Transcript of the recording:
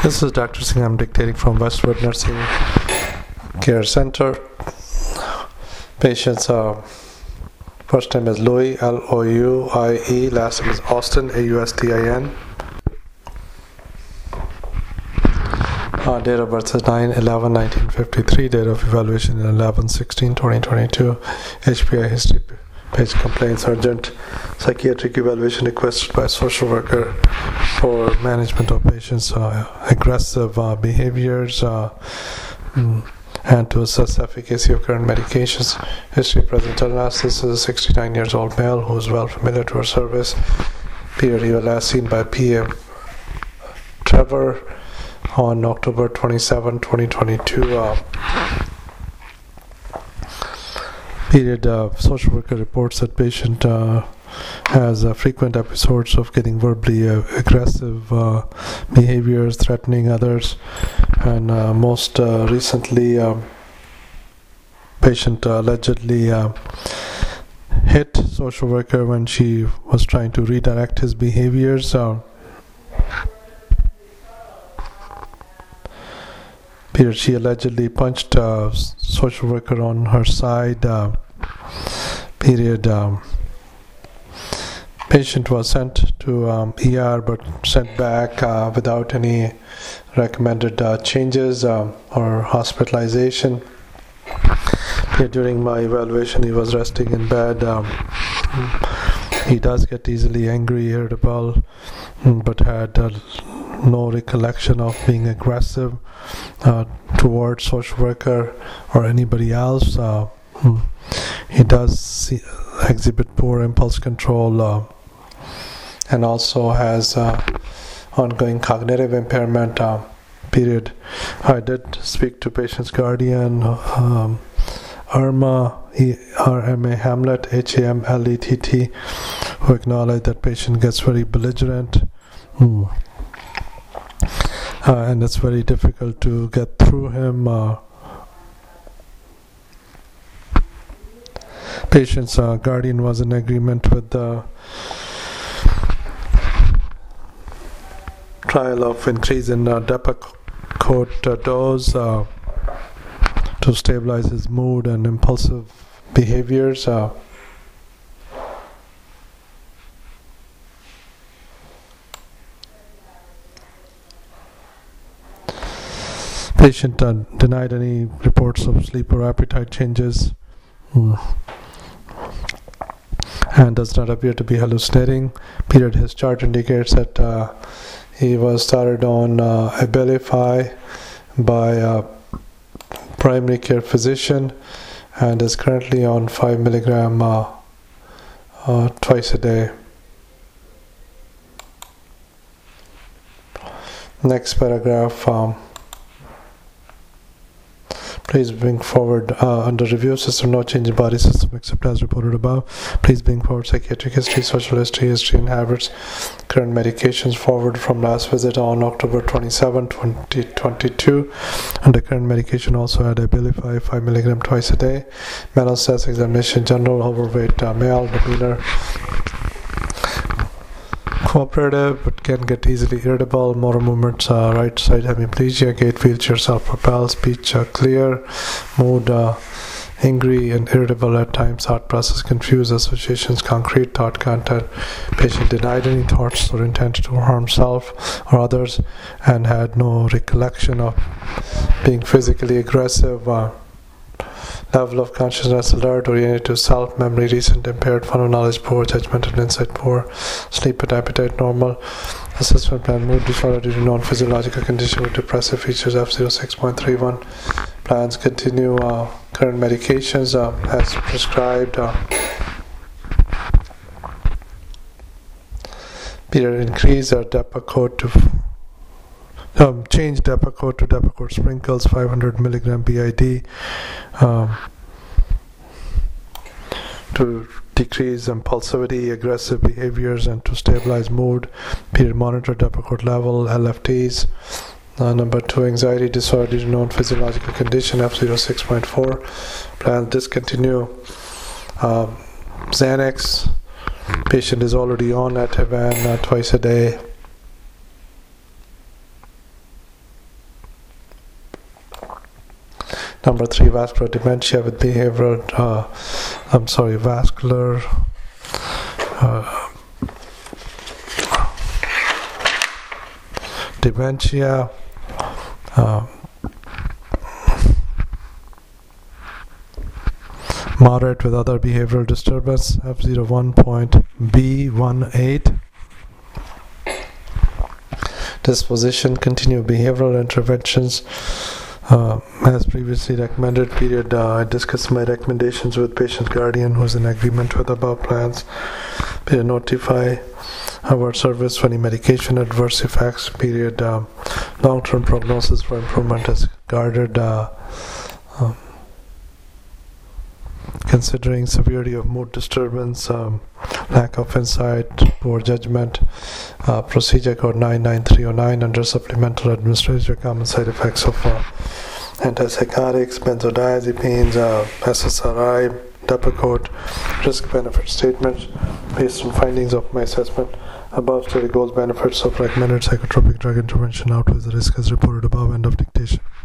This is Dr. Singh. I'm dictating from Westwood Nursing Care Center. Patient's first name is Louis, Louie. Last name is Austin, Austin. Date of birth is 9/11/1953. Date of evaluation is 11/16/2022. HPI history page complaints. Urgent psychiatric evaluation requested by social worker for management of patients' aggressive behaviors and to assess efficacy of current medications. History present illness. This is a 69 years old male who is well familiar to our service. Period. He was last seen by P.M. Trevor on October 27, 2022. Period. Social worker reports that patient has frequent episodes of getting verbally aggressive behaviors, threatening others, and most recently, patient allegedly hit social worker when she was trying to redirect his behaviors. Period. She allegedly punched social worker on her side. Period. Patient was sent to ER but sent back without any recommended changes or hospitalization. During my evaluation, he was resting in bed. He does get easily angry, irritable, but had no recollection of being aggressive towards social worker or anybody else. He does exhibit poor impulse control and also has ongoing cognitive impairment. Period. I did speak to patient's guardian, Irma Hamlet, Hamlett, who acknowledged that patient gets very belligerent. And it's very difficult to get through him. Patient's guardian was in agreement with the trial of increase in Depakote dose to stabilize his mood and impulsive behaviors. Patient denied any reports of sleep or appetite changes and does not appear to be hallucinating. Period. His chart indicates that he was started on Abilify by a primary care physician and is currently on 5 milligram twice a day. Next paragraph. Please bring forward under review system, no change in body system except as reported above. Please bring forward psychiatric history, social history and habits. Current medications forward from last visit on October 27, 2022. Under current medication also had Abilify 5 milligram twice a day. Mental status examination, general overweight male, demeanor cooperative but can get easily irritable, motor movements, right side hemiplegia, gait wheelchair, self-propelled, speech clear, mood angry and irritable at times, thought process confused, associations concrete, thought content. Patient denied any thoughts or intent to harm self or others and had no recollection of being physically aggressive. Level of consciousness alert, oriented to self, memory recent, impaired, fun of knowledge poor, judgment and insight poor, sleep and appetite normal. Assessment plan, mood disorder due to non-physiological condition with depressive features F06.31. Plans continue current medications as prescribed. Period. Increase Depakote to change Depakote to Depakote sprinkles 500 milligram BID to decrease impulsivity, aggressive behaviors, and to stabilize mood. Period. Monitor Depakote level, LFTs. Number 2, anxiety disorder due to known physiological condition F06.4. Plan discontinue Xanax. Patient is already on Ativan twice a day. Number 3, vascular dementia with behavioral, vascular dementia, moderate with other behavioral disturbance, F01.B18. Disposition, continue behavioral interventions as previously recommended. Period. I discussed my recommendations with patient guardian who is in agreement with above plans. Period. Notify our service for any medication adverse effects. Period. Long-term prognosis for improvement is guarded. Considering severity of mood disturbance, lack of insight, poor judgment, procedure code 99309 under supplemental administration, common side effects of antipsychotics, benzodiazepines, SSRI, Depakote, risk-benefit statements based on findings of my assessment. Above study goals benefits of recommended psychotropic drug intervention outweighs the risk as reported above. End of dictation.